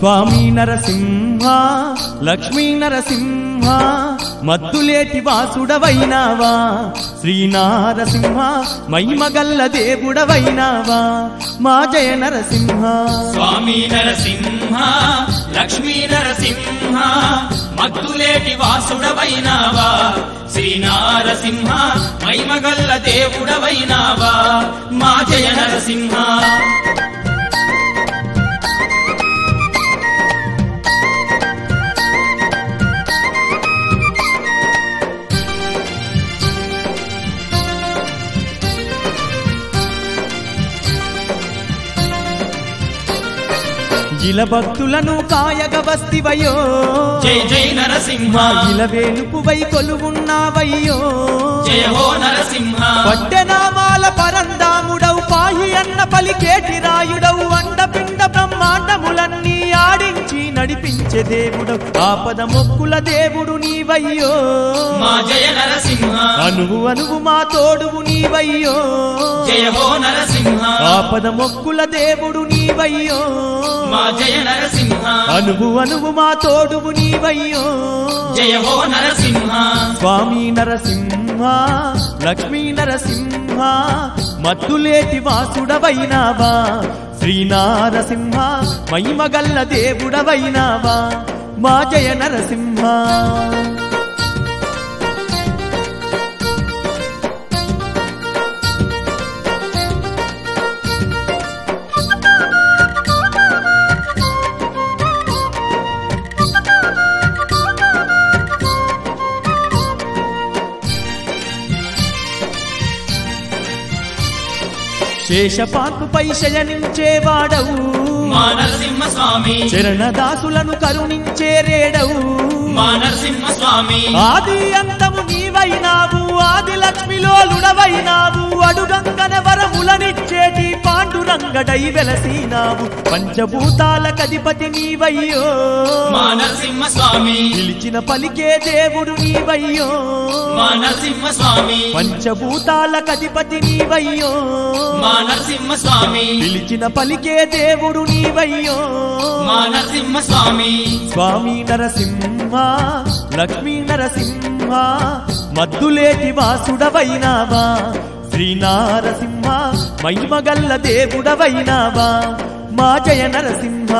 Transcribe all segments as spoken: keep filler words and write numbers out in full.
స్వామి నరసింహ లక్ష్మీ నరసింహ మద్దులేటి వాసుడవైనావా శ్రీ నారసింహ మహిమగల్ల దేవుడవైనావా మా జయ నరసింహ స్వామి నరసింహ లక్ష్మీ నరసింహ మద్దులేటి వాసుడవైనావా శ్రీ నారసింహ మహిమగల్ల దేవుడవైనావా మా జయ నరసింహ ఇల భక్తులను కాయగ వస్తివయ్యో జై జై నరసింహ ఇల వేలుపువై కొలువున్నావయ్యో జయ హో నరసింహ పట్టెనామాల పరందాముడవు పాహి అన్న పలికేటి రాయుడవు అండపిండ బ్రహ్మాండములన్నీ ఆడించి నడిపించే దేవుడవు ఆపద మొక్కుల దేవుడు నీవయ్యో మా జయ నరసింహ అనువు అనువు మా తోడువు నీవయ్యో జయ హో నరసింహ ఆపద మొక్కుల దేవుడు నీవయ్యో మా జయ నరసింహ అనువు అనువు మా తోడువు నీవయ్యో జయ హో నరసింహ స్వామి నరసింహ లక్ష్మీ నరసింహ మద్దులేటి వాసుడవైనావా శ్రీ నారసింహ మహిమగల్ల దేవుడవైనావా మా జయ నరసింహ శేషపాన్పుపై శయనించేవాడవు మా నరసింహ స్వామి చరణదాసులను కరుణించే రేడవు మా నరసింహ స్వామి ఆది అంతము నీవైనావు ఆది లక్ష్మిలోలుడవైనావు అడుగంగన వరములనిచ్చేటి పాండురంగడై వెలసినావు పంచభూతాల కధిపతి నీవయ్యో మా నరసింహ స్వామి పిలిచిన పలికే దేవుడు నీవయ్యో మా నరసింహ స్వామి పంచభూతాల కధిపతి నీవయ్యో మా నరసింహ స్వామి పిలిచిన పలికే దేవుడు నీవయ్యో మా నరసింహ స్వామి స్వామి నరసింహ లక్ష్మీ నరసింహ మద్దులేటి వాసుడవైనావా శ్రీ నారసింహ మహిమగల్ల దేవుడవైనావా మా జయ నరసింహ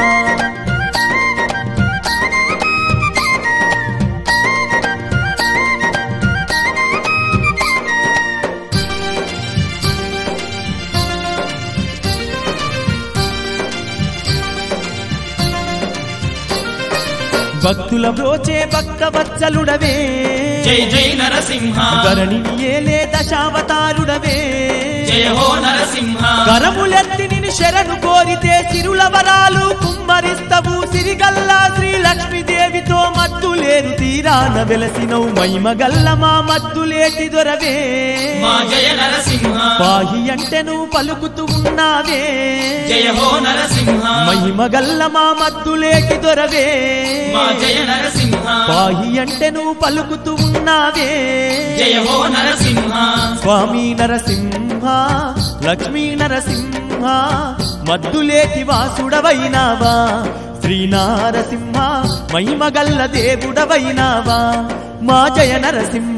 భక్తుల బ్రోచే భక్తవత్సలుడవే జై జై నరసింహ ధరణిని ఏలే దశావతారుడవే జయ హో నరసింహ కరములెత్తి నిన్ను శరణు కోరితే సిరుల వరాలు కుమ్మరిస్తవు సిరిగల్లా శ్రీ లక్ష్మీదేవితో మద్దులేరు తీరాన వెలసినవు మహిమగల్ల మా మద్దులేటి దొరవే మా జయ నరసింహ పాహి అంటే నువ్వు పలుకుతూ ఉన్నావే జయ హో నరసింహ మహిమగల్ల మా మద్దులేటి దొరవే మా జయ నరసింహ పాహి అంటే నువ్వు పలుకుతూ ఉన్నావే జయ హో నరసింహ స్వామి నరసింహ లక్ష్మీ నరసింహ మద్దులేటి వాసుడవైనావా శ్రీ నారసింహ మహిమగల్ల దేవుడవైనావా మా జయ నరసింహ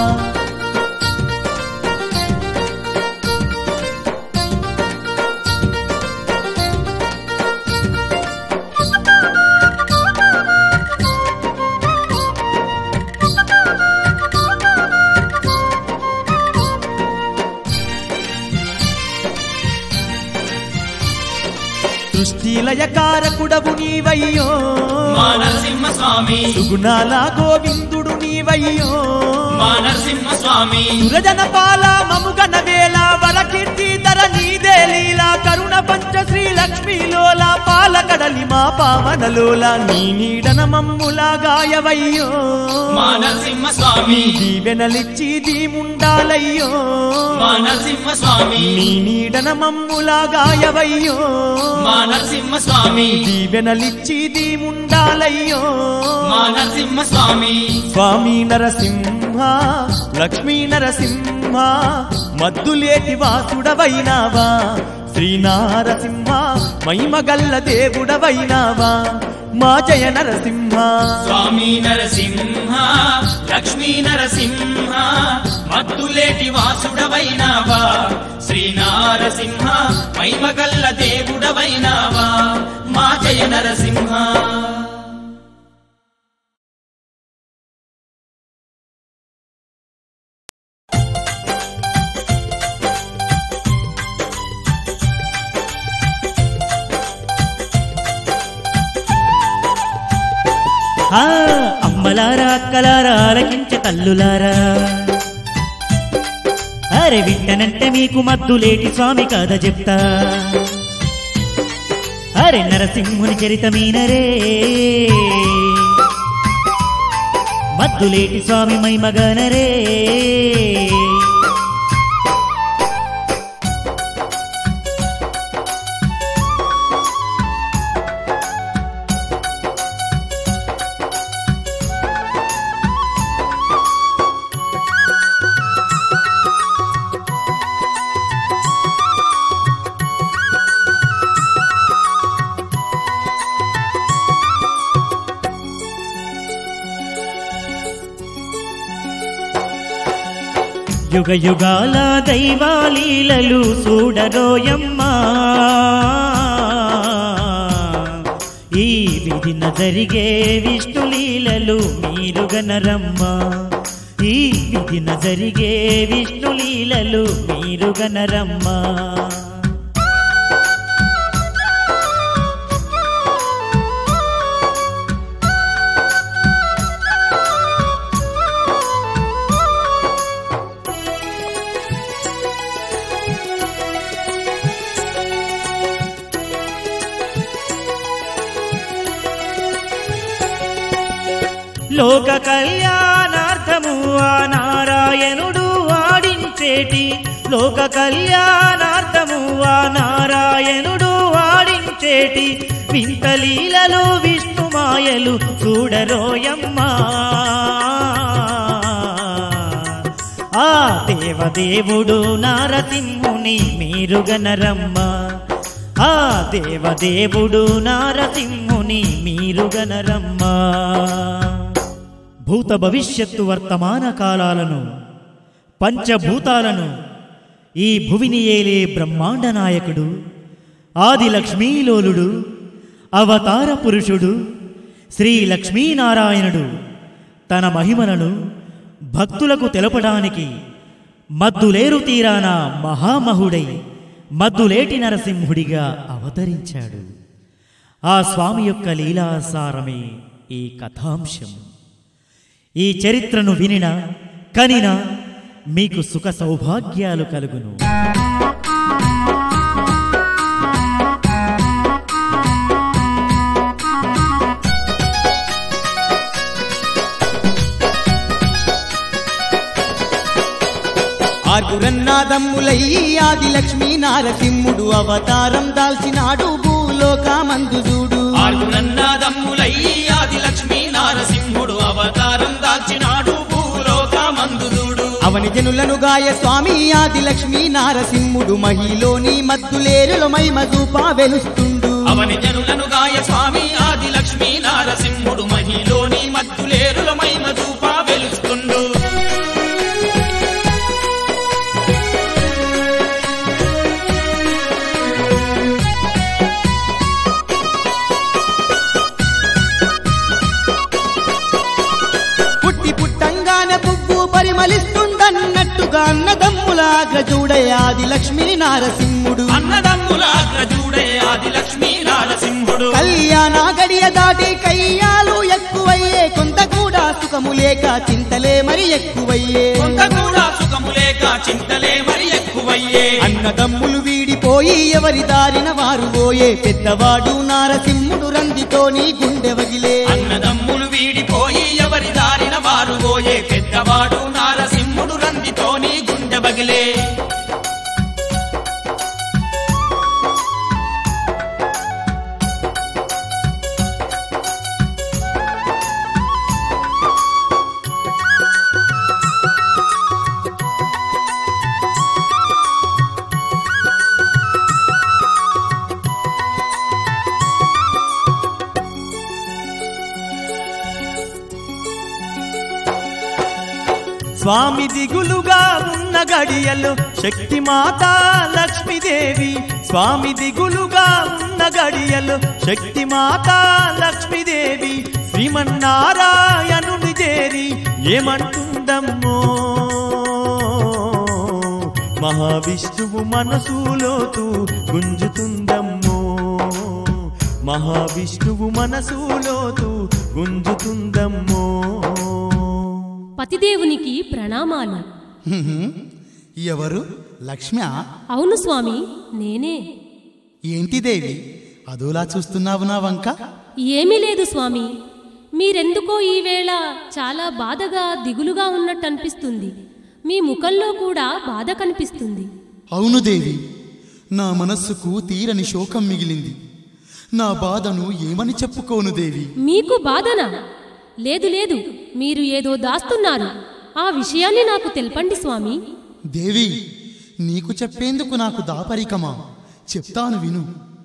సృష్టిలయకారకుడవు నీవయ్యో మా నరసింహ స్వామి సుగుణాల గోవిందుడు నీవయ్యో మా నరసింహ స్వామి సురజన పాల మముగన వేళ వరకీర్తి ధర నీదే లీలా కరుణ పంచ శ్రీ లక్ష్మీలోల పాలకడలి మా పావనలోల నీ నీడన మమ్ములా గాయవయ్యో మా నరసింహ స్వామి దీవెనలిచ్చి దీముండాలయ్యో మా నరసింహ స్వామి నీ నీడన మమ్ములా గాయవయ్యో మా నరసింహ స్వామి దీవెనలిచ్చి దీముండాలయ్యో మా నరసింహ స్వామి స్వామి నరసింహ లక్ష్మీ నరసింహ మద్దులేటి వాసుడవైనావా శ్రీనారసింహ మహిమగల్ల దేవుడవైనావా మా జయ నరసింహ. స్వామి నరసింహ లక్ష్మీ నరసింహ మద్దులేటి వాసుడవైనావా శ్రీ నారసింహ మహిమగల్ల దేవుడవైనావా మా జయ నరసింహ. ఆ అమ్మలారా అక్కలారా ఆలకించే తల్లులారా, అరే వింటనంటే మీకు మద్దులేటి స్వామి కథ చెప్తా. అరే నరసింహుని చరితమీనరే, మద్దులేటి స్వామి మైమగనరే. యుగ యుగాల దైవాలీలలు చూడరోయమ్మా, ఈ విధిన జరిగే విష్ణులీలలు మీరుగనరమ్మా, ఈ విధిన జరిగే విష్ణులీలలు మీరుగనరమ్మా. లోక కళ్యాణార్థము ఆ నారాయణుడు వాడించేటి, లోక కళ్యాణార్థము ఆ నారాయణుడు వాడించేటి వింతలీలలు విష్ణుమాయలు చూడరోయమ్మా. ఆ దేవదేవుడు నారసింహుని మీరుగనరమ్మా, ఆ దేవదేవుడు నారసింహుని మీరుగనరమ్మా. భూత భవిష్యత్తు వర్తమాన కాలాలను పంచభూతాలను ఈ భువిని ఏలే బ్రహ్మాండ నాయకుడు ఆది లక్ష్మీలోలుడు అవతార పురుషుడు శ్రీ లక్ష్మీనారాయణుడు తన మహిమలను భక్తులకు తెలపడానికి మద్దులేరు తీరాన మహామహుడై మద్దులేటి నరసింహుడిగా అవతరించాడు. ఆ స్వామి యొక్క లీలాసారమే ఈ కథాంశం. ఈ చరిత్రను వినినా కనినా మీకు సుఖ సౌభాగ్యాలు కలుగును. ఆర్గురన్నాదమ్ములై ఆది లక్ష్మీ నారసింహుడు అవతారం దాల్చినాడు భూలోకమందు చూడు. ఆర్గురన్నాదమ్ములై ఆది లక్ష్మీ నారసింహుడు అవతారం దాల్చినాడు భూలోకమందు చూడు. అవని జనులను గాయ స్వామి ఆది లక్ష్మీ నారసింహుడు మహిలోని మద్దులేరులో మహిమ చూపా వెలుస్తుండు. అవని జనులను గాయ స్వామి ఆది లక్ష్మీ నారసింహుడు మహిలోని మద్దులేరులో మహిమ చూపా వెలుస్తుండు. పరిమళిస్తుందన్నట్టుగా అన్నదమ్ములాగ్రజుడే ఆది లక్ష్మీ నారసింహుడు, అన్నదమ్ములాగ్రజుడే ఆది లక్ష్మీ నారసింహుడు. కళ్యాణ గడియ దాటి కయ్యాలు ఎక్కువయ్యే, కొంత కూడా సుఖము లేక చింతలే మరి ఎక్కువయ్యే, కొంత కూడా సుఖము లేక చింతలే మరి ఎక్కువయ్యే. అన్నదమ్ములు వీడిపోయి ఎవరి దారిన వారు పోయే, పెద్దవాడు నారసింహుడు రందితోని గుండె వగిలే. అన్నదమ్ములు వీడిపోయి ఎవరి దారిన వారు పోయే, పెద్దవాడు నారసింహుడు రందితోని గుండె బగిలే. స్వామి దిగులుగా ఉన్న గడియలు శక్తి మాత లక్ష్మీదేవి స్వామి దిగులుగా ఉన్న గడియలు శక్తి మాత లక్ష్మీదేవి శ్రీమన్నారాయణుని చేరి ఏమంటుందమ్మో మహావిష్ణువు మనసులోతు గుంజుతుందమ్మో మహావిష్ణువు మనసులోతు గుంజుతుందమ్మో. పతిదేవునికి ప్రణామాలు. ఎవరు? లక్ష్మ్యా? అవును స్వామి, నేనే. ఏంటి దేవి అదోలా చూస్తున్నావు నా వంక? ఏమీ లేదు స్వామి, మీరెందుకో ఈవేళ చాలా బాధగా దిగులుగా ఉన్నట్టు అనిపిస్తుంది. మీ ముఖంలో కూడా బాధ కనిపిస్తుంది. అవును దేవి, నా మనస్సుకు తీరని శోకం మిగిలింది. నా బాధను ఏమని చెప్పుకోను దేవి. మీకు బాధనా? లేదు లేదు, మీరు ఏదో దాస్తున్నారు. ఆ విషయాన్ని నాకు తెలపండి స్వామి. దేవి, నీకు చెప్పేందుకు నాకు దాపరికమా? చెప్తాను విను.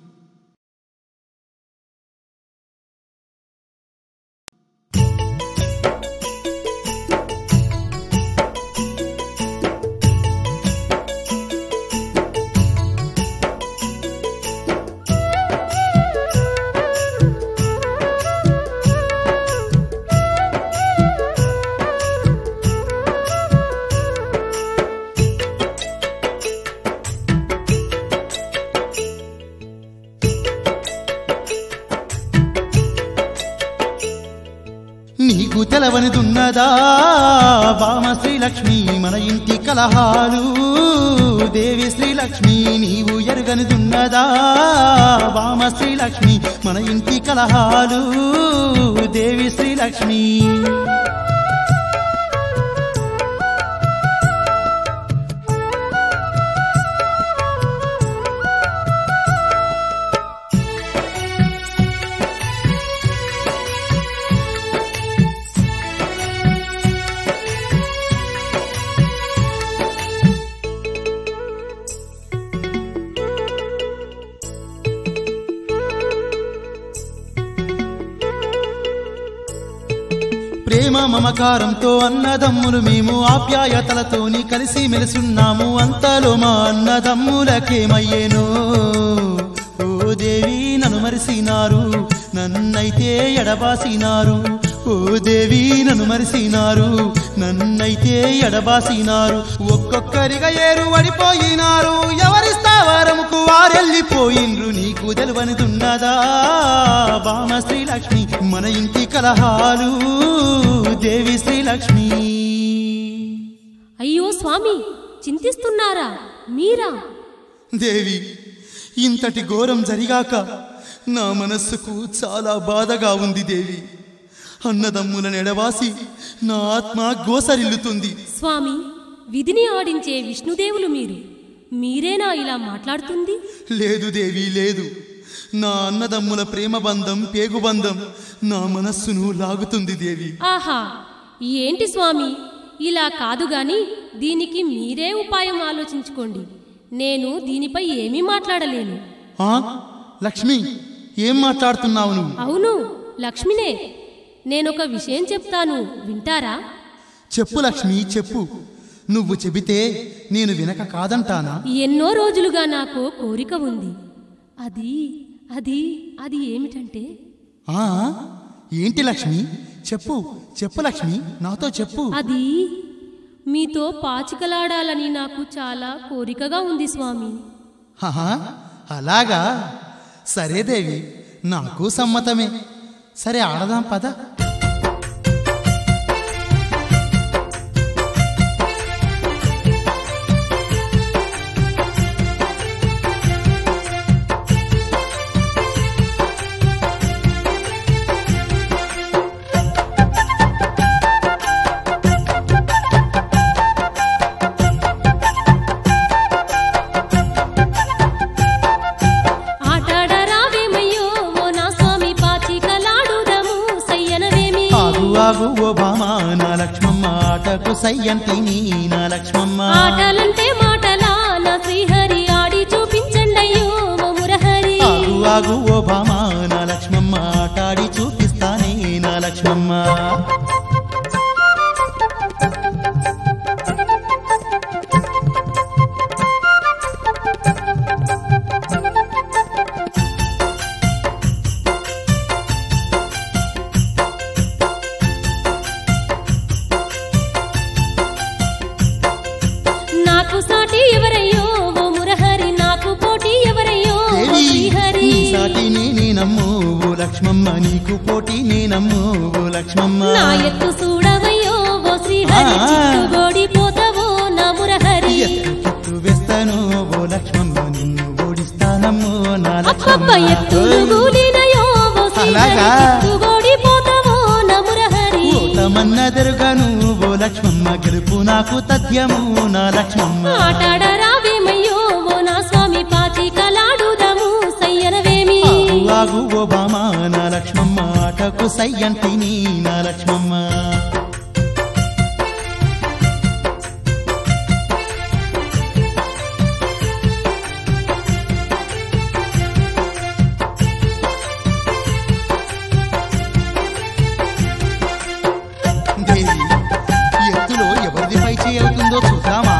నీకు తెలవనిదున్నదా వామ శ్రీలక్ష్మి మన ఇంటి కలహాలు? దేవి శ్రీలక్ష్మి నీవు ఎరుగనిదున్నదా వామ శ్రీలక్ష్మి మన ఇంటి కలహాలు? దేవి శ్రీలక్ష్మి ప్రేమ మమకారంతో అన్నదమ్ములు మేము ఆప్యాయతలతోని కలిసి మెలిసున్నాము. అంతలో మా అన్నదమ్ములకేమయ్యేనో ఓ దేవి నన్ను మరిసినారు, నన్నైతే ఎడబాసినారు. ఓ దేవి నన్ను మరిసినారు, నన్నైతే ఎడబాసినారు. ఒక్కొక్కరిగా ఏరు పడిపోయినారు, ఎవరి స్థావరముకు వారెళ్ళిపోయిండ్రు. నీకు తెలవనిదున్నదా వామ శ్రీలక్ష్మి మన ఇంటి కలహాలు? దేవి శ్రీలక్ష్మి. అయ్యో స్వామి, చింతిస్తున్నారా మీరా? దేవి, ఇంతటి ఘోరం జరిగాక నా మనస్సుకు చాలా బాధగా ఉంది దేవి. అన్నదమ్ములను ఎడవాసి నా ఆత్మ గోసరిల్లుతుంది. స్వామి, విధిని ఆడించే విష్ణుదేవులు మీరు. మీరేనా ఇలా మాట్లాడుతుంది? లేదు దేవి, లేదు. నా అన్నదమ్ముల ప్రేమ బంధం, పేగుబంధం నా మనస్సును లాగుతుంది దేవి. ఆహా, ఏంటి స్వామి, ఇలా కాదు గాని దీనికి మీరే ఉపాయం ఆలోచించుకోండి. నేను దీనిపై ఏమీ మాట్లాడలేను. ఆ లక్ష్మి, ఏం మాట్లాడుతున్నావు నువ్వు? అవును, లక్ష్మినే. నేనొక విషయం చెప్తాను, వింటారా? చెప్పు లక్ష్మి, చెప్పు. నువ్వు చెబితే నేను వినక కాదంటానా? ఎన్నో రోజులుగా నాకు కోరిక ఉంది. అది అది అది ఏమిటంటే... ఆ ఏంటి లక్ష్మి? చెప్పు చెప్పు లక్ష్మి, నాతో చెప్పు. అది మీతో పాచికలాడాలని నాకు చాలా కోరికగా ఉంది స్వామి. హహా, అలాగా? సరే దేవి, నాకు సమ్మతమే. సరే, ఆడదాం పద. ఆగు ఓ భామా నా లక్ష్మమ్మ, ఆటకు సయ్యంటిని నా లక్ష్మమ్మ. ఆటలంటే మాటలా నా శ్రీహరి, ఆడి చూపించండయ్యో ఓ మురహరి. ఆగు ఆగు ఓ భామా నా లక్ష్మమ్మ, ఆటాడి చూపిస్తానే నా లక్ష్మమ్మ. నాకు సాటి ఎవరయ్యో ఓ మురహరి నాకు పోటీ ఎవరయ్యో ఓ దేవి శ్రీహరి నీ సాటి నేనేనమ్మో ఓ లక్ష్మమ్మ నీకు పోటీ నేనమ్మో ఓ లక్ష్మమ్మ నా ఎత్తు చూడవయ్యో ఓ శ్రీహరి ఆ. చిట్టుగోడిపోతావో నా మురహరి ఎత్తు వేస్తాను ఓ లక్ష్మమ్మ నిన్ను ఓడిస్తానమ్మో నా అప్పప్ప లక్ష్మమ్మ ఎత్తులు గూలినయో ఓ శ్రీహరి అలాగా? చిట్టుగోడిపోతావో నా మురహరి ఓటమన్నదెరుగను ఓ లక్ష్మమ్మ గెలుపు నాకు తథ్యము నా లక్ష్మమ్మ ఆటాడరావేమయ్యో ఓ నా స్వామి పాచి కలాడుదము సయ్యనవేమి ఆగు ఆగు ఓ బామా నా లక్ష్మమ్మ ఆటకు సయ్యంటిని నా లక్ష్మమ్మ దేవి ఈ ఎత్తులో ఎవరిది పై చేయవుతుందో చూద్దామా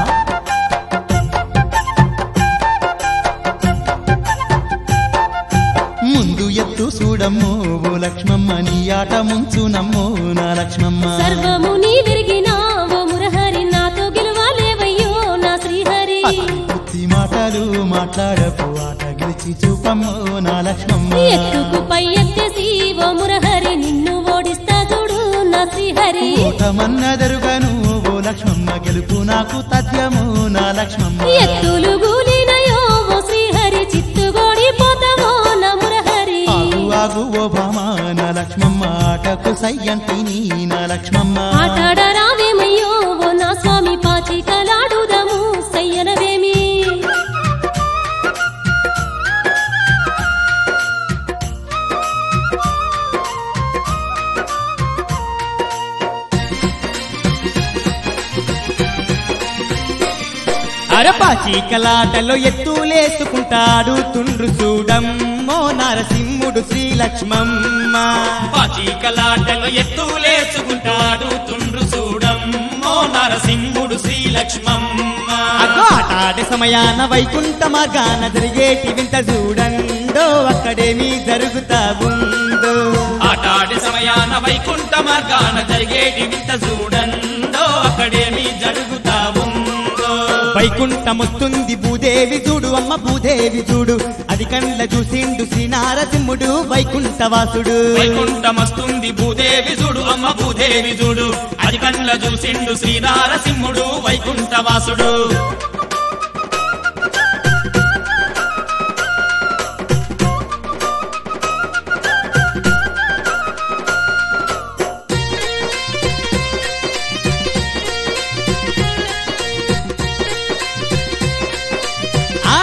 ముందు ఎత్తు చూడమ్మో ఓ లక్ష్మమ్మ నీ ఆట ముంచునమ్మో నా లక్ష్మమ్మ సర్వము నీ విరిగినా ఓ మురహరి నాతో గెలవాలేవయ్యో నా శ్రీహరి బుద్ధి మాటలు మాట్లాడపు ఆట గెలిచి చూపమ్మో నా లక్ష్మమ్మ ఎత్తుకు పై ఎత్తేసి ఓ మురహరి నిన్ను ఓడిస్తా చూడు నా శ్రీహరి ఓటమన్నదరుగను ఓ లక్ష్మమ్మ గెలుపు నాకు తథ్యము నా లక్ష్మమ్మ ఎత్తులు గూలినయో ఓ శ్రీహరి చిత్తుగోడిపోతావో నా మురహరి ఆగు ఆగు ఓ భామా నా లక్ష్మమ్మ ఆటకు సయ్యంటిని నా లక్ష్మమ్మ ఆటాడరావేమయ్యో ఓ నా స్వామి పాచి కలాడుదము సయ్యనవేమి అరపాచి కలాటలో ఎత్తులేసుకుంటాడు తుండ్రు చూడమ్మో నరసింహుడు శ్రీ లక్ష్మమ్మ పాచికలాటలో ఎత్తులేసుకుంటాడు తుండ్రు చూడమ్మో నరసింహుడు శ్రీ లక్ష్మమ్మ అగో ఆటాడే సమయాన వైకుంఠ మార్గాన జరిగేటి వింత చూడండో అక్కడేమీ జరుగుతా ఉందో ఆటాడే సమయాన వైకుంఠ మార్గాన జరిగేటి వింత చూడండో అక్కడేమి జరుగుతా ఉందో వైకుంఠమొస్తుంది భూదేవి చూడు అమ్మ భూదేవి చూడు అది కండ్ల చూసిండు శ్రీ నారసింహుడు వైకుంఠవాసుడు వైకుంఠమస్తుంది భూదేవి చూడు అమ్మ భూదేవి చూడు అది కండ్ల చూసిండు శ్రీనారసింహుడు వైకుంఠవాసుడు ఆ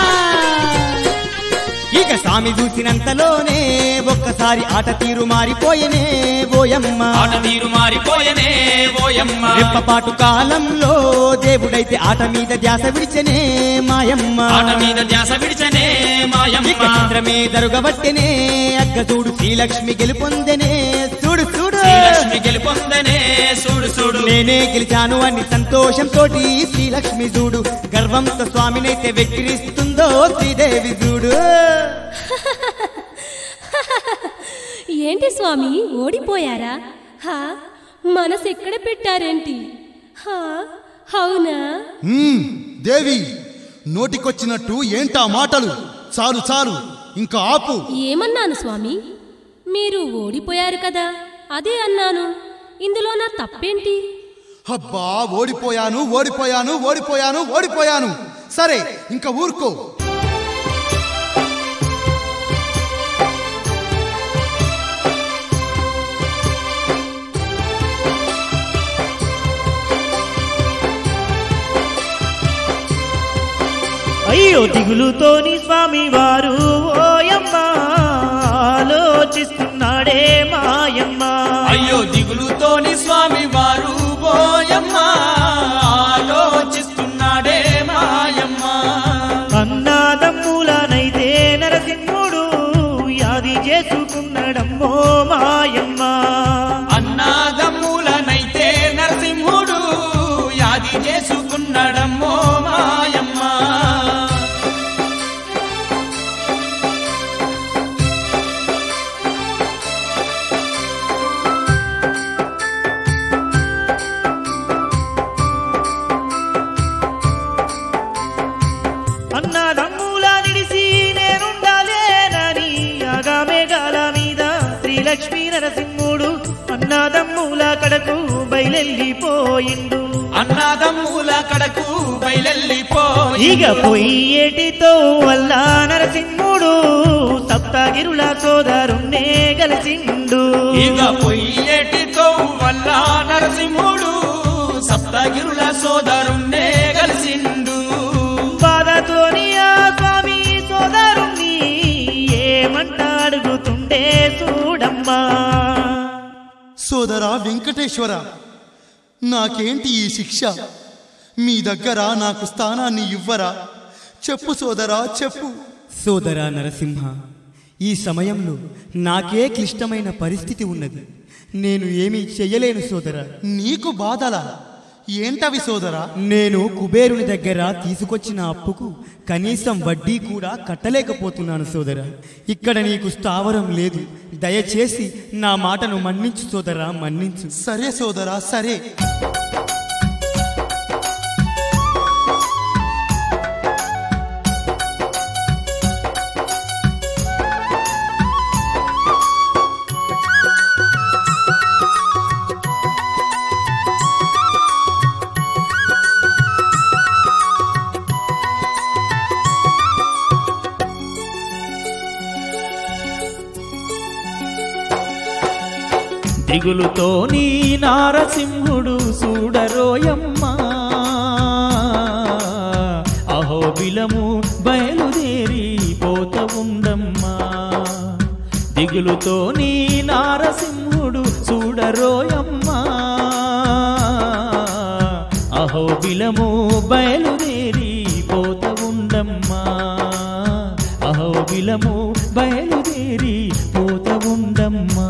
ఇక స్వామి చూసినంతలోనే ఒక్కసారి ఆట తీరు మారిపోయనే ఓయమ్మ ఆట తీరు మారిపోయనే ఓయమ్మ రెప్పపాటు కాలంలో దేవుడైతే ఆట మీద ధ్యాస విడిచనే మాయమ్మ ఆట మీద ధ్యాస విడిచనే ఇక మాయమ్మ చిత్రమే దరుగబట్టెనే అగ్గ చూడు శ్రీలక్ష్మి గెలుపొందెనే చూడు చూడు శ్రీలక్ష్మి గెలుపొందనే చూడు చూడు నేనే గెలిచాను అని సంతోషంతో శ్రీలక్ష్మి చూడు గర్వంతో స్వామినైతే వెక్కిరిస్తుందో శ్రీదేవి చూడు ఏంటి స్వామి ఓడిపోయారా హా మనసు ఎక్కడ పెట్టారేంటి హా అవునా మ్మ్, దేవి నోటికొచ్చినట్టు ఏంటా మాటలు చాలు చాలు ఇంకా ఆపు ఏమన్నాను స్వామి మీరు ఓడిపోయారు కదా అదే అన్నాను ఇందులో నా తప్పేంటి అబ్బా ఓడిపోయాను ఓడిపోయాను ఓడిపోయాను ఓడిపోయాను సరే ఇంకా ఊరుకో అయ్యో దిగులుతోని స్వామి వారు ఓయమ్మ ఆలోచిస్తున్నాడే మాయమ్మ అయ్యో దిగులుతోని స్వామి వారు ఓయమ్మ ఆలోచిస్తున్నాడే మాయమ్మ అన్నాదమ్ములనైతే నరసింహుడు యాది చేసుకున్నాడమ్మో మాయమ్మ అన్నాదమ్ములనైతే నరసింహుడు యాది చేసుకున్నాడమ్మో మాయమ్మ అన్నదమ్ముల కడకు బయలెళ్ళిపోయిండు అన్నదమ్ముల కడకు బయలెళ్ళిపోయి ఇక పొయ్యేటితో వల్ల నరసింహుడు సప్తగిరుల సోదరుణ్ణే గెలిచిండు ఇక పొయ్యేటితో వల్ల నరసింహుడు సప్తగిరుల సోదరుణ్ణే కలిసిండు బాధతోని ఆ స్వామి సోదరుణ్ణి ఏమంట అడుగుతుండే చూడమ్మా సోదరా వెంకటేశ్వర, నాకేంటి ఈ శిక్ష? మీ దగ్గర నాకు స్థానాన్ని ఇవ్వరా? చెప్పు సోదరా, చెప్పు. సోదరా నరసింహ, ఈ సమయంలో నాకే క్లిష్టమైన పరిస్థితి ఉన్నది. నేను ఏమీ చెయ్యలేను సోదరా. నీకు బాధలా? ఏంటవి సోదరా? నేను కుబేరుని దగ్గర తీసుకొచ్చిన అప్పుకు కనీసం వడ్డీ కూడా కట్టలేకపోతున్నాను సోదరా. ఇక్కడ నీకు స్థావరం లేదు. దయచేసి నా మాటను మన్నించు సోదరా, మన్నించు. సరే సోదరా, సరే. దిగులుతో నీ నారసింహుడు చూడరోయమ్మా, అహోబిలము బయలుదేరి పోత ఉండమ్మా. దిగులుతో నీ నారసింహుడు చూడరోయమ్మా, అహోబిలము బయలుదేరి పోత ఉండమ్మా. అహోబిలము బయలుదేరి పోత ఉండమ్మా.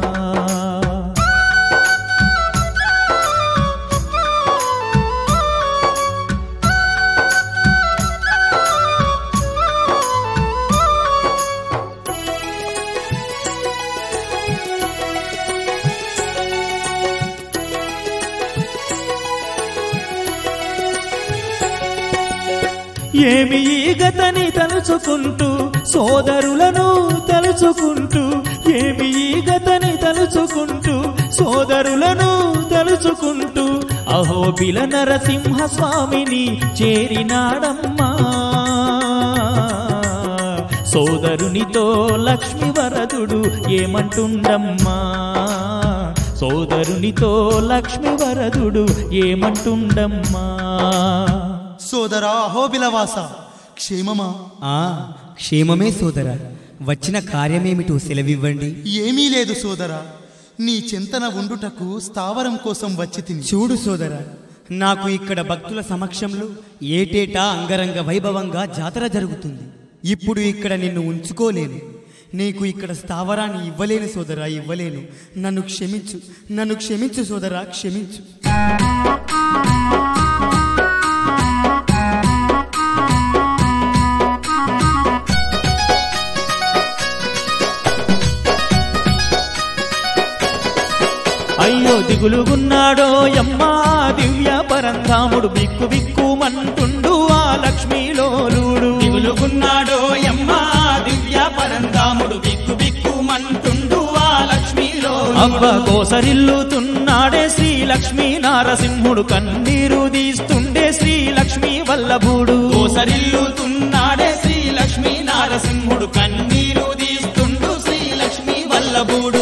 ఏమి ఈ గతని తలుచుకుంటూ సోదరులను తలుచుకుంటూ, ఏమి ఈ గతని తలుచుకుంటూ సోదరులను తలుచుకుంటూ అహోబిల నరసింహ స్వామిని చేరినాడమ్మా. సోదరునితో లక్ష్మీ వరదుడు ఏమంటుండమ్మా, సోదరునితో లక్ష్మీ వరదుడు ఏమంటుండమ్మా. సోదరా అహోబిలవాస, క్షేమమా? ఆ క్షేమమే సోదరా. వచ్చిన కార్యమేమిటో సెలవివ్వండి. ఏమీ లేదు సోదరా, నీ చింతన ఉండుటకు స్థావరం కోసం వచ్చి తిని. చూడు సోదరా, నాకు ఇక్కడ భక్తుల సమక్షంలో ఏటేటా అంగరంగ వైభవంగా జాతర జరుగుతుంది. ఇప్పుడు ఇక్కడ నిన్ను ఉంచుకోలేను. నీకు ఇక్కడ స్థావరాన్ని ఇవ్వలేను సోదరా, ఇవ్వలేను. నన్ను క్షమించు, నన్ను క్షమించు సోదరా, క్షమించు. అయ్యో దిగులుగున్నాడో యమ్మా దివ్య పరంధాముడు, బిక్కు బిక్కుమంటుండు ఆ లక్ష్మీలోలుడు. దిగులుగున్నాడో యమ్మా దివ్య పరంధాముడు, బిక్కు బిక్కుమంటుండు ఆ లక్ష్మీలోలుడు. అబ్బ కోసరిల్లుతున్నాడే శ్రీ లక్ష్మీ నారసింహుడు, కన్నీరు తీస్తుండే శ్రీ లక్ష్మీ వల్లభుడు. కోసరిల్లుతున్నాడే శ్రీ లక్ష్మీ నారసింహుడు, కన్నీరు తీస్తుండు శ్రీ లక్ష్మీ వల్లభుడు.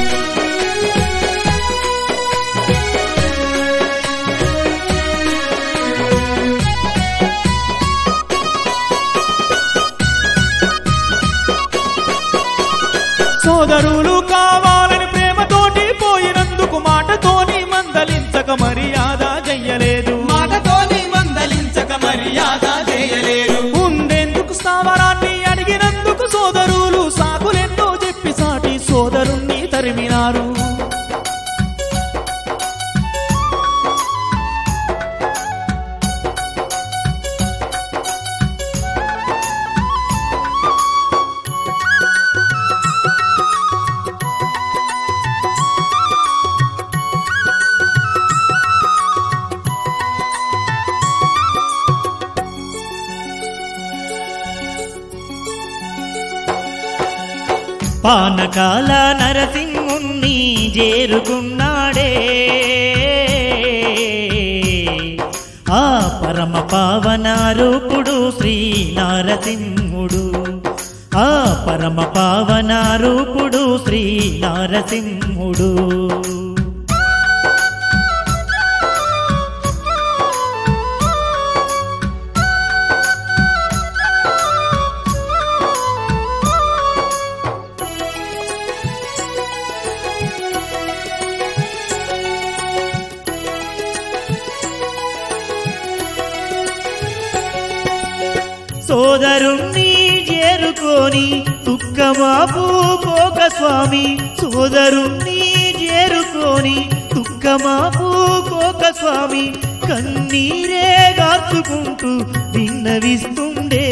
సోదరులు కావాలని ప్రేమతోటి పోయినందుకు మాటతోని మందలించక మర్యాద చెయ్యలేదు, మాటతోని మందలించక మర్యాద చేయలేదు. ఉండేందుకు స్థావరాన్ని అడిగినందుకు సోదరులు సాకులెన్నో చెప్పి సాటి సోదరుణ్ణి తరిమినారు. పానకాల నరసింహుణ్ణి చేరుకున్నాడు నాడే ఆ పరమ పావన రూపుడు శ్రీ నారసింహుడు ఆ పరమ పావన రూపుడు శ్రీ నారసింహుడు సోదరుణ్ణి చేరుకొని దుఃఖమాపు కోక స్వామి సోదరుణ్ణి చేరుకొని దుఃఖమాపు కోక స్వామి కన్నీరే గార్చుకుంటూ విన్నవిస్తుండే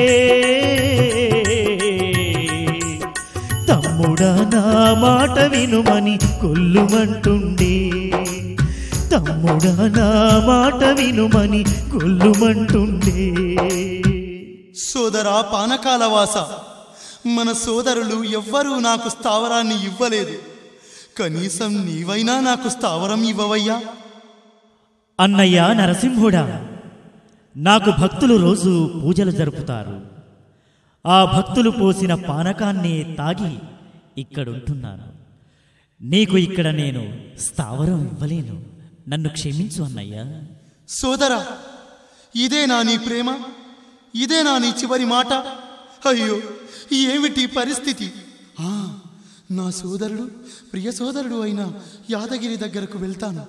తమ్ముడా నా మాట వినుమని కొల్లుమంటుండే తమ్ముడా నా మాట వినుమని కొల్లుమంటుండే సోదరా పానకాలవాస, మన సోదరులు ఎవ్వరూ నాకు స్థావరాన్ని ఇవ్వలేదు. కనీసం నీవైనా నాకు స్థావరం ఇవ్వవయ్యా. అన్నయ్య నరసింహుడా, నాకు భక్తులు రోజు పూజలు జరుపుతారు. ఆ భక్తులు పోసిన పానకాన్ని తాగి ఇక్కడుంటున్నాను. నీకు ఇక్కడ నేను స్థావరం ఇవ్వలేను. నన్ను క్షమించు అన్నయ్య. సోదరా, ఇదేనా నీ ప్రేమ? ఇదేనా నీ చివరి మాట? అయ్యో, ఏమిటి పరిస్థితి? ఆ, నా సోదరుడు, ప్రియ సోదరుడు అయిన యాదగిరి దగ్గరకు వెళ్తాను.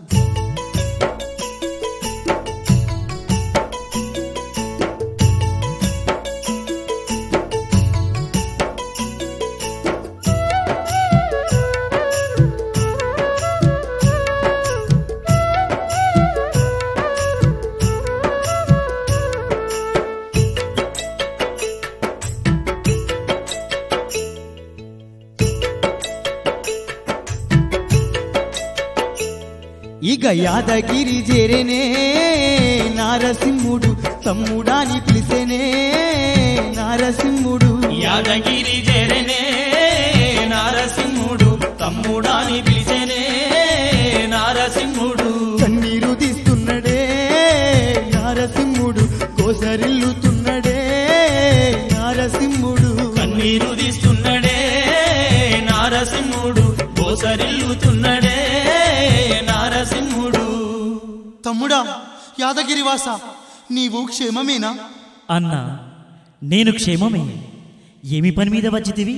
ఇక యాదగిరి చేరేనే నారసింహుడు, తమ్ముడాని పిలిసేనే నారసింహుడు. యాదగిరి చేరేనే నారసింహుడు, తమ్ముడాని పిలిచేనే నారసింహుడు. కన్నీరు తీస్తున్నడే నారసింహుడు, కోసరిల్లుతున్నడే నారసింహుడు. కన్నీరు తీస్తున్నడే నారసింహుడు, కోసరిల్లుతున్నడే నారసింహుడు. తమ్ముడా యాదగిరివాస, నీవు క్షేమమేనా? అన్నా, నేను క్షేమమే. ఏమి పని మీద వచ్చితివి?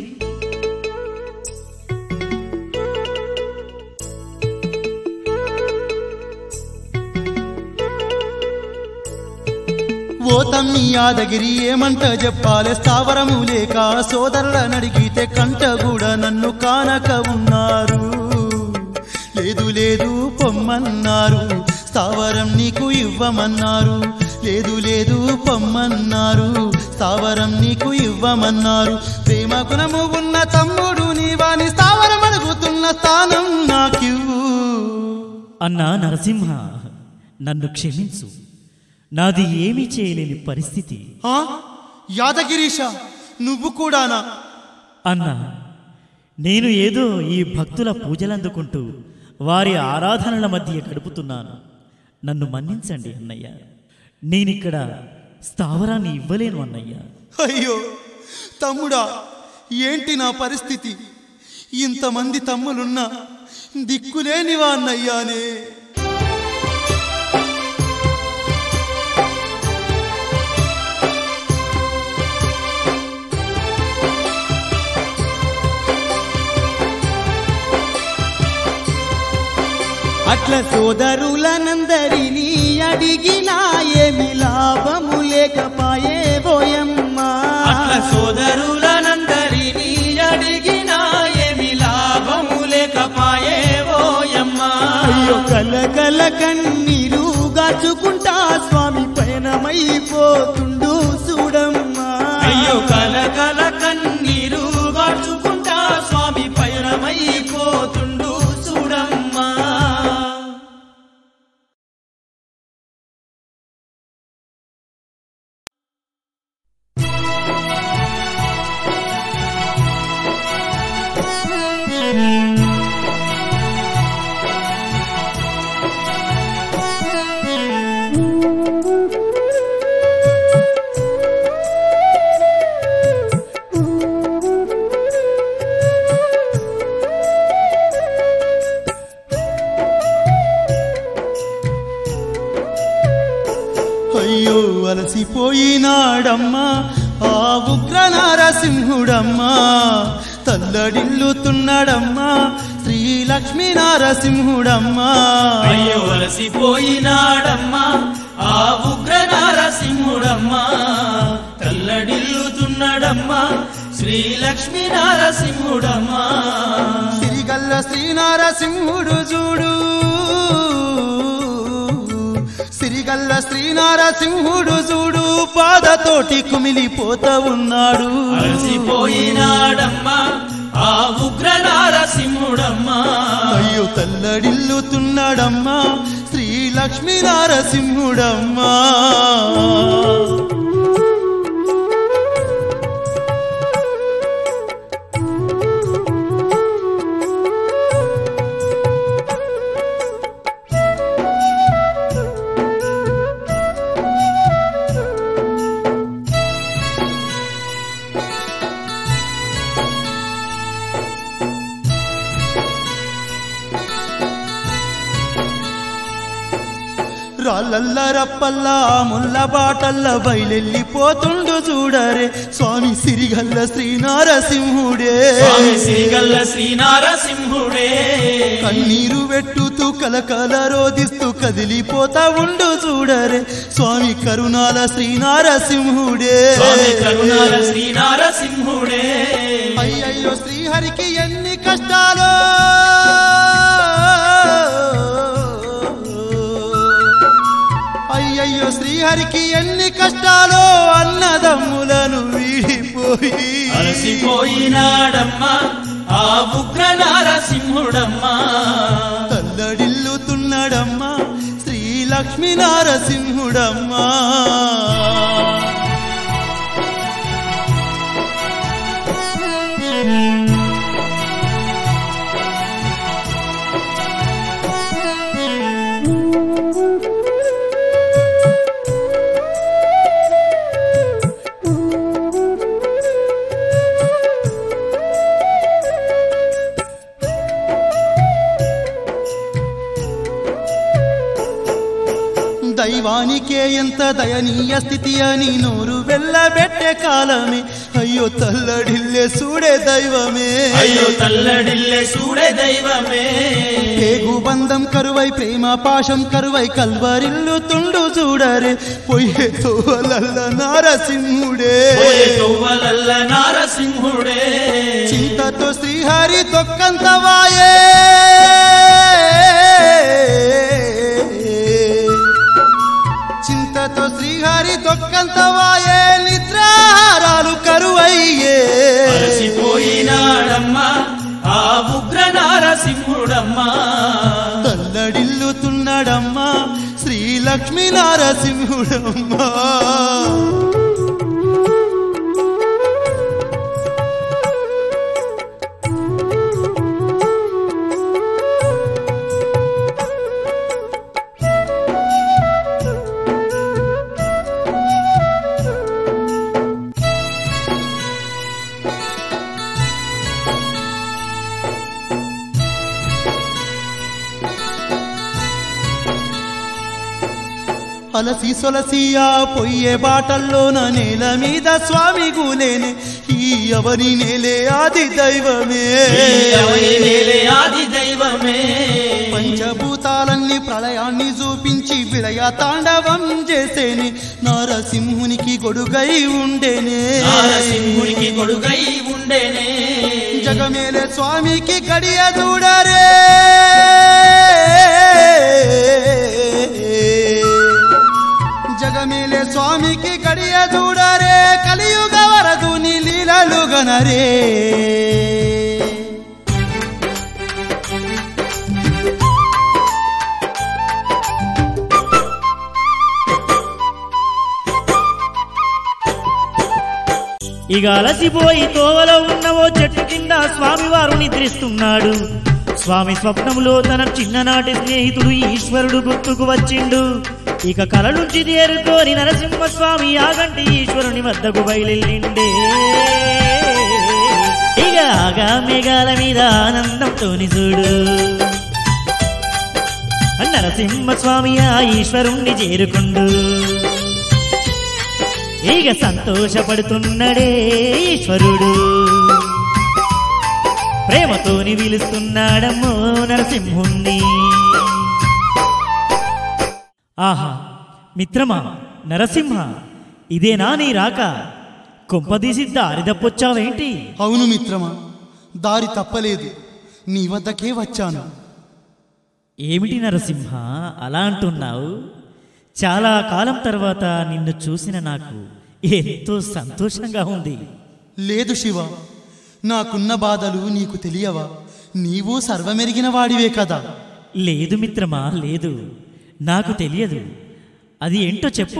ఓ తమ్మి యాదగిరి, ఏమంట చెప్పాలే స్థావరము లేక సోదరుల నడిగితే కంట కూడా నన్ను కానక ఉన్నారు. లేదు లేదు పొమ్మన్నారు, స్థావరం నీకు ఇవ్వమన్నారు. లేదు లేదు పొమ్మన్నారు, స్థావరం నీకు ఇవ్వమన్నారు. ప్రేమ గుణము ఉన్న తమ్ముడు నీవాని స్థావరం అడుగుతున్న స్థానం నాకివ్వు. అన్నా నరసింహ, నన్ను క్షమించు. నాది ఏమీ చేయలేని పరిస్థితి. ఆ యాదగిరీష, నువ్వు కూడానా? అన్నా, నేను ఏదో ఈ భక్తుల పూజలందుకుంటూ వారి ఆరాధనల మధ్య గడుపుతున్నాను. నన్ను మన్నించండి అన్నయ్య. నేనిక్కడ స్థావరాన్ని ఇవ్వలేను అన్నయ్య. అయ్యో తమ్ముడా, ఏంటి నా పరిస్థితి? ఇంతమంది తమ్ములున్నా దిక్కులేనివా అన్నయ్యానే. అట్లా సోదరులనందరినీ అడిగినా ఏమి లాభము లేకపాయే బోయమ్మా. అట్లా సోదరులనందరినీ అడిగినా ఏమి లాభము లేకపాయే ఓయమ్మా. అయ్యో కల కల కన్నీరు గాచుకుంటా స్వామి పయనమైపోతుండు చూడమ్మా. అయ్యో కల కల కన్నీరు గాచుకుంటా స్వామి పయనమైపోతుండు చూడమ్మా. అలసిపోయినాడమ్మా ఆ ఉగ్ర నారసింహుడమ్మా తల్లడిల్లుతున్నాడమ్మా శ్రీ లక్ష్మీ నారసింహుడమ్మా అయ్యో అలసిపోయినాడమ్మా ఆ ఉగ్ర నారసింహుడమ్మా తల్లడిల్లుతున్నాడమ్మా శ్రీ లక్ష్మీ నారసింహుడమ్మా సిరిగల్ల శ్రీ నారసింహుడు చూడు సిరిగల్ల శ్రీ నారసింహుడు చూడు పాదతోటి కుమిలిపోతా ఉన్నాడు అలసిపోయినాడమ్మా ఆ ఉగ్ర నారసింహుడమ్మా అయ్యో తల్లడిల్లుతున్నాడమ్మా శ్రీ లక్ష్మీ నారసింహుడమ్మా రాళ్ళల్ల రప్పల్లా ముల్ల బాటల్ల బయలెళ్ళిపోతుండు చూడరే స్వామి సిరిగల్ల శ్రీ నారసింహుడే స్వామి సిరిగల్ల శ్రీ నారసింహుడే కన్నీరు వెట్టుతూ కలకల రోదిస్తూ కదిలిపోతా ఉండు చూడరే స్వామి కరుణాల శ్రీ నారసింహుడే స్వామి కరుణాల శ్రీ నారసింహుడే అయ్యయ్యో శ్రీహరికి ఎన్ని కష్టాలో అయ్యయ్యో శ్రీహరికి ఎన్ని కష్టాలో అన్నదమ్ములను వీడిపోయి అలసిపోయినాడమ్మా ఆ ఉగ్ర నారసింహుడమ్మా తల్లడిల్లుతున్నాడమ్మా శ్రీ లక్ష్మీ నారసింహుడమ్మా దైవానికే ఎంత దయనీయ స్థితి అని నోరు వెళ్ళబెట్టే కాలమే అయ్యో తల్లడిల్లే చూడే దైవమే అయ్యో తల్లడిల్లే చూడే దైవమే పేగు బంధం కరువై ప్రేమ పాశం కరువై కల్వరిల్లుతుండు చూడరే పొయ్యే తోవలల్ల నారసింహుడే పోయే తోవలల్ల నారసింహుడే చింతతో శ్రీహరి తొక్కంతవాయే చింతతో శ్రీహరి తొక్కంతవాయే నిద్రాహారాలు కరువయ్యే అలసిపోయినాడమ్మా ఆ ఉగ్ర నారసింహుడమ్మా తల్లడిల్లుతున్నాడమ్మా శ్రీ లక్ష్మీ నారసింహుడమ్మా అలసి సొలసియా పొయ్యే బాటల్లోన నేల మీద స్వామి గూలేనే ఈ అవని నేలే ఆది దైవమే ఎవరి నేలే ఆది దైవమే పంచభూతాలన్నీ ప్రళయాన్ని చూపించి విలయ తాండవం చేసేనే నారసింహునికి గొడుగై ఉండేనే నారసింహునికి గొడుగై ఉండేనే జగమేలే స్వామికి గడియ చూడరే జగమేలే స్వామికి గడియ చూడరే కలియుగ వరదుని లీలలు గనరే ఇక అలసిపోయి తోవలో ఉన్నవో చెట్టు కింద స్వామివారు నిద్రిస్తున్నాడు. స్వామి స్వప్నములో తన చిన్ననాటి స్నేహితుడు ఈశ్వరుడు గుర్తుకు వచ్చిండు. ఇక కల నుంచి తేరుకోని నరసింహస్వామి ఆగంటి ఈశ్వరుని వద్దకు బయలుండే. ఇక ఆగా మేఘాల మీద ఆనందంతో చూడు నరసింహస్వామి ఆ ఈశ్వరుణ్ణి చేరుకుండు. ఇక సంతోషపడుతున్నడే ఈశ్వరుడు, ప్రేమతోని పిలుస్తున్నాడమ్మో నరసింహుణ్ణి. ఆహా మిత్రమా నరసింహ, ఇదేనా నీ రాక? కొంపదీసి దారి తప్పొచ్చావేంటి? అవును మిత్రమా, దారి తప్పలేదు, నీ వద్దకే వచ్చాను. ఏమిటి నరసింహ అలా అంటున్నావు? చాలా కాలం తర్వాత నిన్ను చూసిన నాకు ఎంతో సంతోషంగా ఉంది. లేదు శివ, నాకున్న బాధలు నీకు తెలియవా? నీవు సర్వమెరిగిన వాడివే కదా. లేదు మిత్రమా, లేదు, నాకు తెలియదు. అది ఏంటో చెప్పు.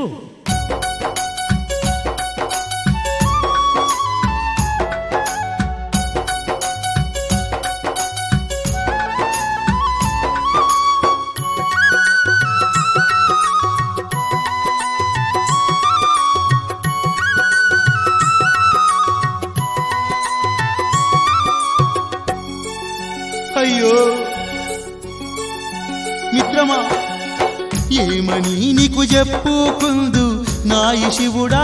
అయ్యో మిత్రమా, ఏమని నీకు చెప్పుకుందు నాయి శివుడా,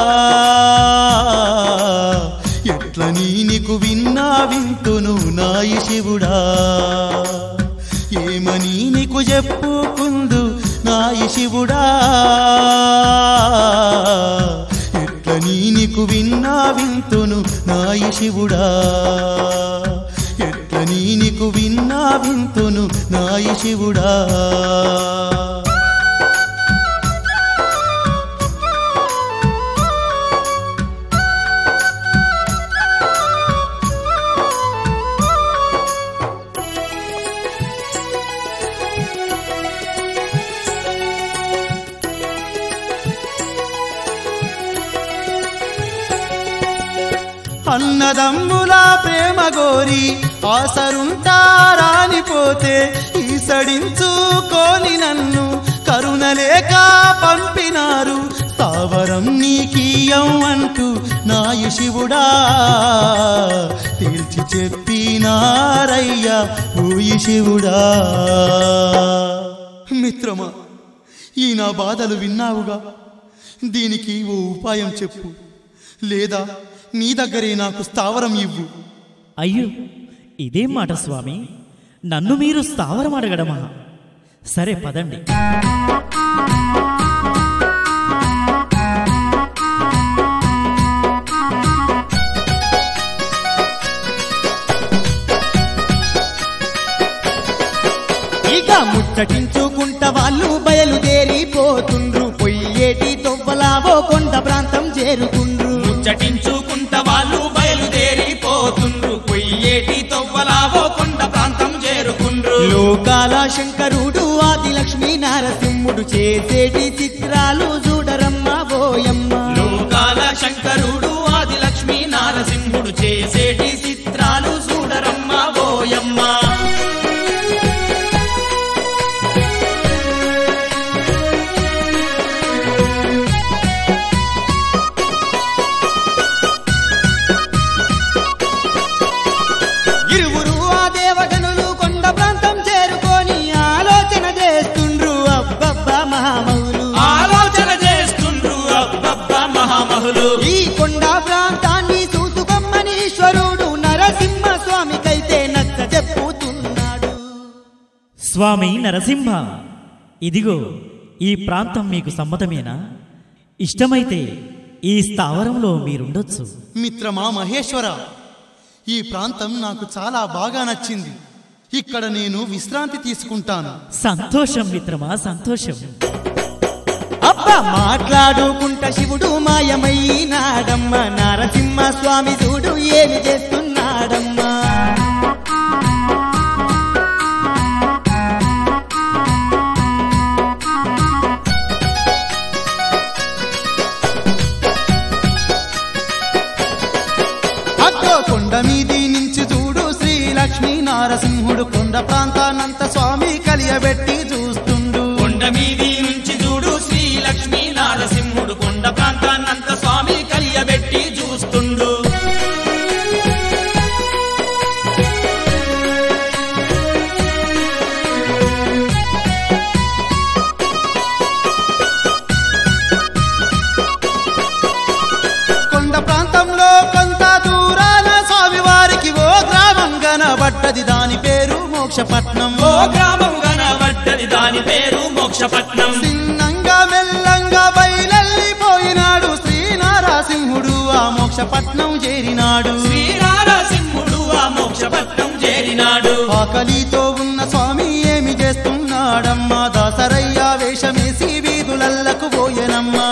ఎట్లని నీకు విన్నా వింటును నాయి శివుడా. ఏమని నీకు చెప్పుకుందు నాయి శివుడా, ఎట్లని నీకు విన్నా వింటును నాయి శివుడా. ఎట్లని నీకు విన్నా వింటును నాయి శివుడా. అన్నదమ్ముల ప్రేమ గోరి ఆసరుంటారానిపోతే ఈసడించుకోని నన్ను కరుణలేక పంపినారు. స్థావరం నీకీయం అంటూ నాయి శివుడా తేల్చి చెప్పినారయ్యా ఓయి శివుడా. మిత్రమా, ఈ నా బాధలు విన్నావుగా, దీనికి ఓ ఉపాయం చెప్పు, లేదా నీ దగ్గరే నాకు స్థావరం ఇవ్వు. అయ్యో ఇదేం మాట స్వామి, నన్ను మీరు స్థావరం అడగడమా? సరే పదండి. ఇక ముచ్చటించుకుంట వాళ్ళు బయలుదేరిపోతుండ్రు, పొయ్యేటి తొవ్వలావో కొండ ప్రాంతం చేరుకుండ్రు. ముచ్చటించుకుంట వాళ్ళు బయలుదేరిపోతుండ్రు, పొయ్యేటి తొవ్వలావో కొండ ప్రాంతం చేరుకుండ్రు. లోకాల శంకరుడు ఆది లక్ష్మీ నరసింహుడు చేసేటి చిత్రాలు చూడరమ్మ బోయమ్మ. లోకాల శంకరుడు ఆది లక్ష్మీ నరసింహుడు చేసేటి చిత్రాలు చూడరమ్మ బోయమ్మ. ఇరువురు ఆ దేవగనులు కొండ ప్రాంతం చేరుకొని ఆలోచన చేస్తుండ్రు అబ్బబ్బా మహామహులు. ఆలోచన చేస్తుండ్రు అబ్బబ్బా మహామహులు. ఈ కొండ ప్రాంతాన్ని చూసుకొమ్మని ఈశ్వరుడు నరసింహ స్వామికైతే నచ్చ చెప్పుతున్నాడు. స్వామి నరసింహ, ఇదిగో ఈ ప్రాంతం మీకు సమ్మతమేనా? ఇష్టమైతే ఈ స్థావరంలో మీరుండొచ్చు. మిత్రమా మహేశ్వర, ఈ ప్రాంతం నాకు చాలా బాగా నచ్చింది. ఇక్కడ నేను విశ్రాంతి తీసుకుంటాను. సంతోషం మిత్రమా, సంతోషం. అబ్బా మాట్లాడుకుంట శివుడు మాయమయ్యినాడమ్మ, నరసింహ స్వామి చూడు ఏమి చేస్తున్నాడమ్మా. అగ్గో కొండ మీది నుంచి చూడు శ్రీ లక్ష్మీ నరసింహుడు కొండ ప్రాంతానంత స్వామి కలియబెట్టి చూస్తుండు. కొండ మీది నుంచి చూడు శ్రీ లక్ష్మీ నరసింహుడు కొండ ప్రాంతాన్నంత స్వామి కలియబెట్టి చూస్తుండు. మోక్షపట్నం. ఓ గ్రామం గనబడ్డది దాని పేరు మోక్షపట్నం. చిన్నంగా మెల్లంగా బయలెల్లిపోయినాడు శ్రీనారసింహుడు ఆ మోక్షపట్నం చేరినాడు. శ్రీనారసింహుడు ఆ మోక్షపట్నం చేరినాడు. ఆకలితో ఉన్న స్వామి ఏమి చేస్తున్నాడమ్మా దాసరయ్య వేషమేసి వీధులల్లకు పోయెనమ్మా.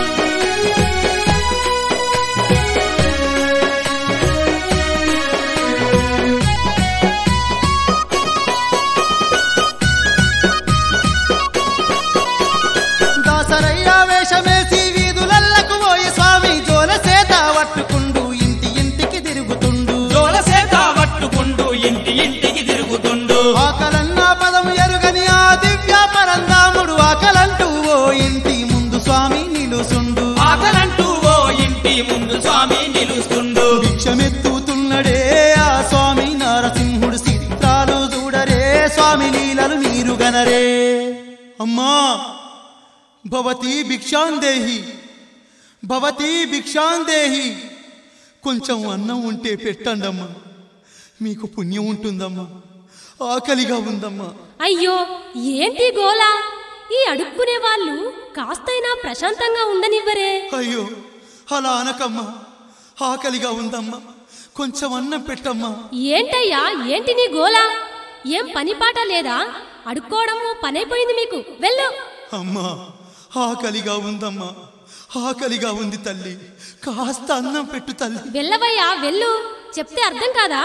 దాసరయ్య వేషమేసి వీధులల్లకు పోయి స్వామి జోలసేత పట్టుకుండు ఇంటి ఇంటికి తిరుగుతుండు. జోలసేత పట్టుకుండు ఇంటి ఇంటికి తిరుగుతుండు. ఆకలన్న పదం ఎరుగని ఆ దివ్య పరంధాముడు ఆకలంటూ ఓ ఇంటి ముందు స్వామి నిలుసుండు. ఆకలంటూ ఓ ఇంటి ముందు స్వామి నిలుస్తుండు. భిక్షమెత్తుతున్నడే ఆ స్వామి నారసింహుడు చిత్రాలు చూడరే స్వామి లీలలు మీరు గనరే. అమ్మా భవతి భిక్షాందేహి భవతి భిక్షాందేహి కొంచెం అన్నం ఉంటే పెట్టండమ్మా మీకు పుణ్యం ఉంటుందమ్మా ఆకలిగా ఉందమ్మా. అయ్యో ఏంటి గోలా? ఈ అడుక్కునే వాళ్ళు కాస్తైనా ప్రశాంతంగా ఉండనివ్వరే. అయ్యో అలా అనకమ్మా ఆకలిగా ఉందమ్మా కొంచెం అన్నం పెట్టమ్మా. ఏంటయ్యా ఏంటి నీ గోలా? ఏం పని పాట లేదా? అడుక్కోవడము పనైపోయింది మీకు. వెళ్ళు. అమ్మా ఆకలిగా ఉందమ్మా ఆకలిగా ఉంది తల్లి కాస్త అన్నం పెట్టు తల్లి. వెళ్ళవయ్యా వెళ్ళు. చెప్తే అర్థం కాదా?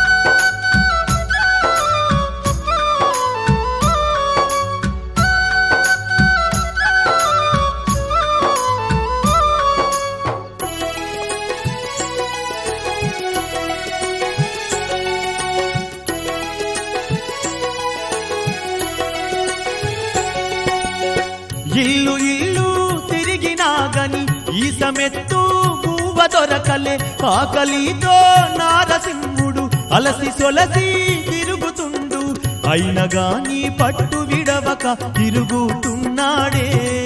ఇల్లు ఇల్లు తిరిగినా గని ఈసమెత్తు పూవ దొరకలే. ఆకలితో నారసింహుడు అలసి సొలసి తిరుగుతుండు. అయిన గాని పట్టు విడవక తిరుగుతున్నాడే.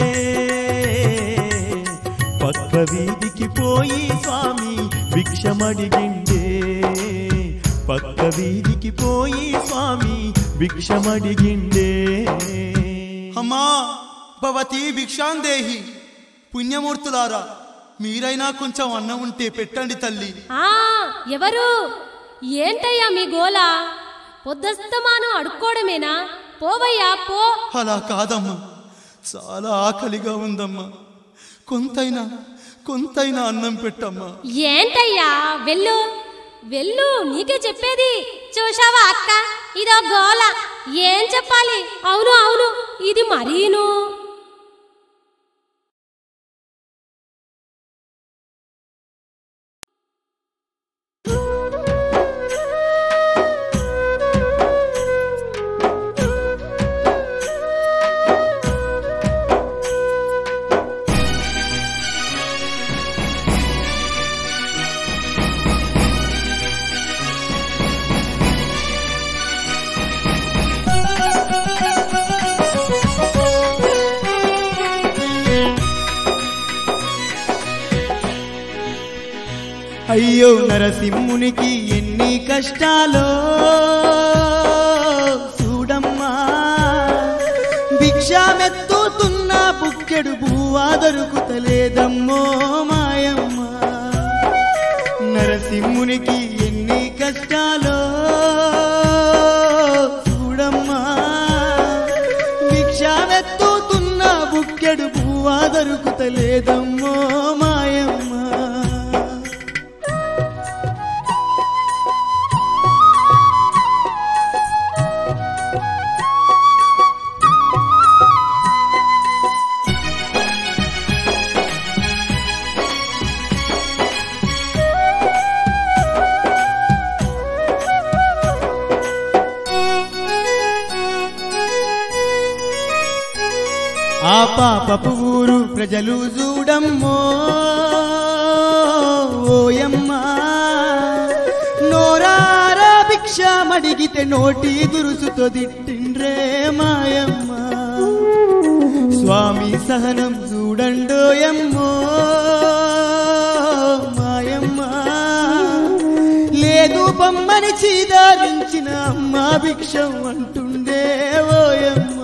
పక్క వీధికి పోయి స్వామి భిక్షమడిగిండే. పక్క వీధికి పోయి స్వామి భిక్షమడిగిండే. అమ్మా భవతి భిక్షాందేహి పుణ్యమూర్తులారా మీరైనా కొంచెం అన్నం ఉంటే పెట్టండి తల్లి. ఆ ఎవరు? ఏంటయ్యా మీ గోలా? పొద్దస్తమాను అడుక్కోవడమేనా? పోవయ్యా పో. అలా కాదమ్మా చాలా ఆకలిగా ఉందమ్మా కొంతైనా కొంతైనా అన్నం పెట్టమ్మా. ఏంటయ్యా వెళ్ళు వెళ్ళు. నీకే చెప్పేది. చూశావా అక్క, ఇదో గోల. ఏం చెప్పాలి? అవును అవును ఇది మరీను. అయ్యో నరసింహునికి ఎన్ని కష్టాలో చూడమ్మా. భిక్షామెత్తుతున్న బుక్కెడు బువ్వా దొరుకుతలేదమ్మో మాయమ్మ. నరసింహునికి ఎన్ని కష్టాలో చూడమ్మా. భిక్షామెత్తుతున్న బుక్కెడు బువ్వా దొరుకుతలేదమ్మో మాయమ్మ. ఆ పాపపు ఊరు ప్రజలు చూడమ్మో ఓయమ్మా. నోరారా భిక్షమడిగితే నోటి దురుసుతో దిట్టిండ్రే మాయమ్మ. స్వామి సహనం చూడండోయమ్మో మాయమ్మ. లేదు బొమ్మని చీదారించిన అమ్మ భిక్షం అంటుండే ఓయమ్మ.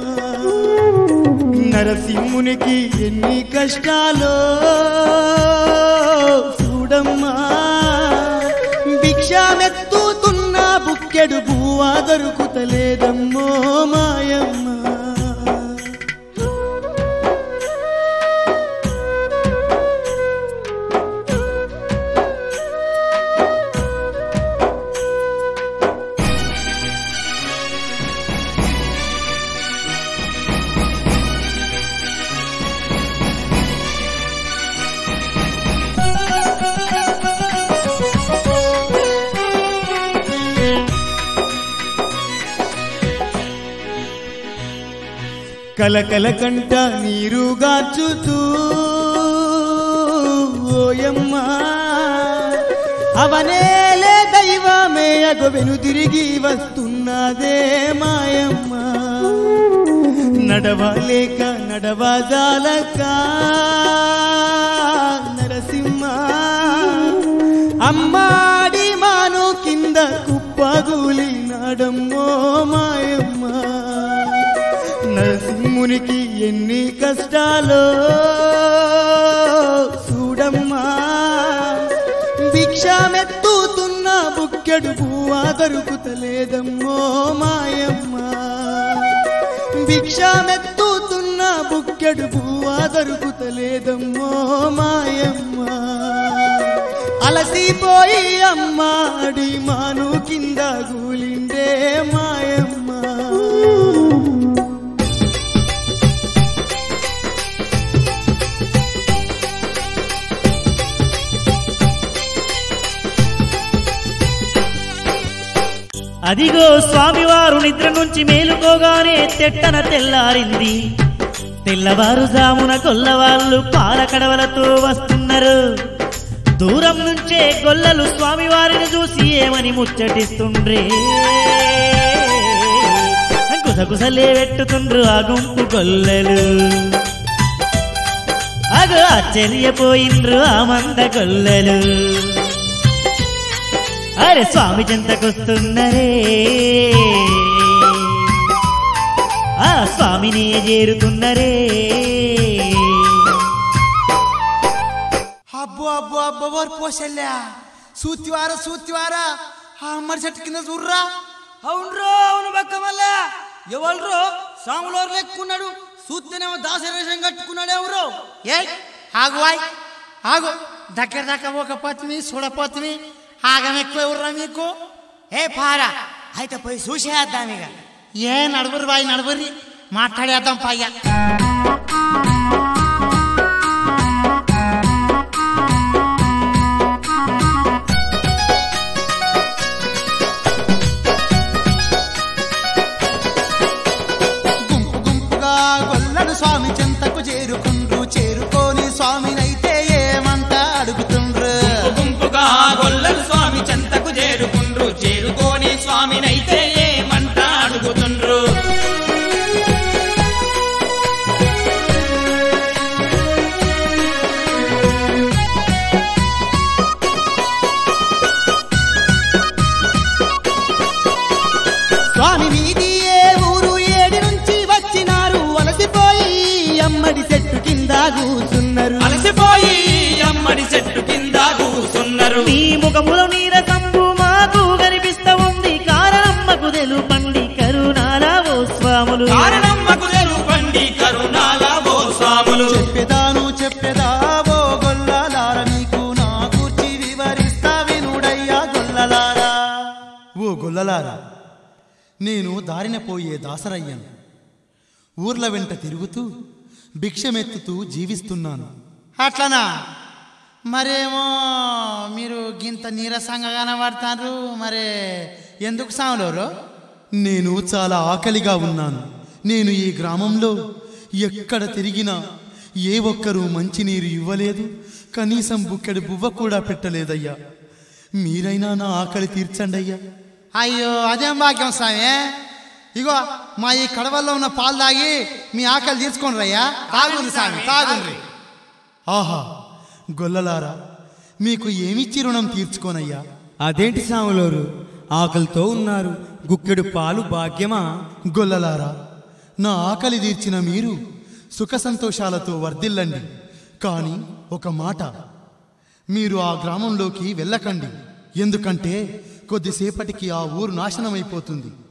నరసింహునికి ఎన్ని కష్టాలో చూడమ్మా, భిక్షమెత్తుతున్న బుక్కెడు బువ్వా దొరుకుతలేదమ్మో మాయమ్మ. కలకల కంట నీరుగాచుతూ ఓయమ్మ, అవనేలే దైవమే అగవెను తిరిగి వస్తున్నదే మాయమ్మ. నడవలేక నడవజాలక నరసింహ, అమ్మాడి మాను కింద కుప్పగూలి నడమ్మో మాయమ్మ. నరసింహునికి ఎన్ని కష్టాలో చూడమ్మా, భిక్షమెత్తుతున్న బుక్కెడు బువ్వా దొరుకుతలేదమ్మో మాయమ్మ. భిక్షమెత్తుతున్న బుక్కెడు బువ్వా దొరుకుతలేదమ్మో మాయమ్మ. అలసిపోయి అమ్మాడి మాను కింద గూలిండే మాయమ్మ. అదిగో స్వామివారు నిద్ర నుంచి మేలుకోగానే తెట్టన తెల్లారింది. తెల్లవారుజామున గొల్లవాళ్ళు పాల కడవలతో వస్తున్నారు. దూరం నుంచే గొల్లలు స్వామివారిని చూసి ఏమని ముచ్చటిస్తుండ్రే, గుసగుసలే పెట్టుతుండ్రు ఆ గుంపు గొల్లలు. అగో ఆశ్చర్యపోయిండ్రు ఆ మంద గొల్లలు. అరే స్వామి చెంతకొస్తున్నరే, ఆ స్వామిని చేరుతున్నరే. అబ్బో అబ్బో అబ్బో వారు పోసెల్లా సూతివారా సూతివారా ఆ అమ్మడి చెట్టు కింద చూర్రా. అవునరో అవును బక్క మళ్ళా ఎవరు సాములోరు లెక్కున్నాడు, సూత్తేనేమో దాసరేషం కట్టుకున్నాడు ఎవరు. ఏ ఆగువాయ్ ఆగు, దగ్గర దాకా ఒక పత్ని చూడపోతుని ఆగం ఎక్కువ ఎవర్రా మీకు. ఏ పారా అయితే పోయి చూసేద్దాం ఇక. ఏ నడుగురు బాయ్ నడుగురి మాట్లాడేద్దాం పయ్యా. గుంపు గుంపుగా గొల్లలు స్వామి చెంతకు చేరుకుండ్రు, చేరుకోని స్వామినైతే ఏమంట అడుగుతుండ్రు. గుంపుగా గొల్లలు స్వామి చెంతకు చేరుకుండ్రు, చేరుకోని స్వామినైతే ఏమంట అడుగుతుండ్రు. స్వామి మీది ఏ ఊరు, ఏడి నుంచి వచ్చినారు, అలసిపోయి అమ్మడి చెట్టు కింద కూసున్నారు. అలసిపోయి అమ్మడి చెట్టు కింద కూసున్నారు. మీ ముఖములో నీరసంబు మాకు కనిపిస్తా ఉంది, కారణమ్మకు తెలుపండి కరుణాల ఓ స్వాములు. కారణమ్మకు తెలుపండి కరుణాల ఓ స్వాములు. చెప్పేదాను చెప్పేదావో గొల్లలార, నీకు నా కూర్చి వివరిస్తా వినుడయ్యా గొల్లలారా. ఓ గొల్లలారా, నేను దారిన పోయే దాసరయ్యను. ఊర్ల వెంట తిరుగుతూ భిక్షమెత్తుతూ జీవిస్తున్నాను. అట్లనా? మరేమో మీరు గింత నీరసంగా కనబడతారు, మరే ఎందుకు సాములోరు? నేను చాలా ఆకలిగా ఉన్నాను. నేను ఈ గ్రామంలో ఎక్కడ తిరిగినా ఏ ఒక్కరూ మంచినీరు ఇవ్వలేదు, కనీసం బుక్కెడు బువ్వ కూడా పెట్టలేదయ్యా. మీరైనా నా ఆకలి తీర్చండి అయ్యా. అయ్యో అదేం భాగ్యం స్వామి. ఇగో మా ఈ కడవల్లో ఉన్న పాలు తాగి మీ ఆకలి తీర్చుకోండి రయ్యా. తాగుంది స్వామి తాగుంది. ఆహా గొల్లలారా, మీకు ఏమిచ్చి రుణం తీర్చుకోనయ్యా. అదేంటి సాములోరు ఆకలితో ఉన్నారు, గుక్కెడు పాలు భాగ్యమా? గొల్లలారా, నా ఆకలి తీర్చిన మీరు సుఖ సంతోషాలతో వర్ధిల్లండి. కానీ ఒక మాట, మీరు ఆ గ్రామంలోకి వెళ్ళకండి. ఎందుకంటే కొద్దిసేపటికి ఆ ఊరు నాశనమైపోతుంది.